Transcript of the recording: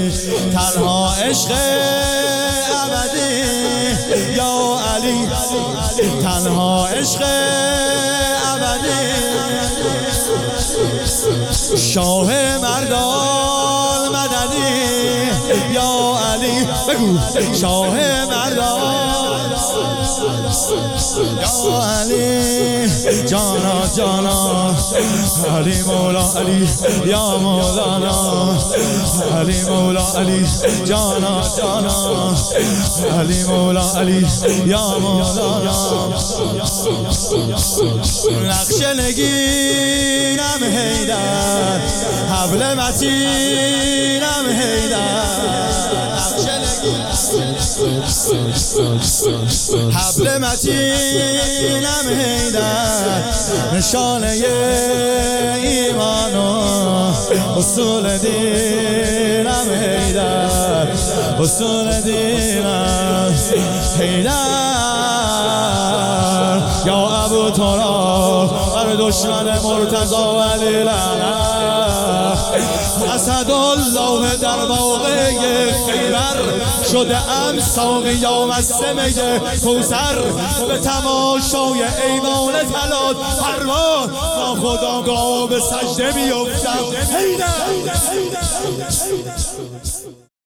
تنها عشق ابدی یا علی، تنها عشق ابدی. شاه مردان مددی یا علی، بگو شاه مردان یا علی، جانا جانا علی مولا علی یا مولانا، علی مولا علی جانا جانا علی مولا علی یا مولانا. نقش نگینم حیدر، حبل متینم حیدر، حبل متینم حیدر، نشانه ایمان و اصول دینم حیدر، اصول دینم حیدر. یا ابو تراب بر دشمن مرتضی ولی لعنت، اسدالله در واقع خیبر شده ام ساقی یا مسمه کوثر. به تماشای ایمان طلات پروان با خداگاه به سجده بیفتم.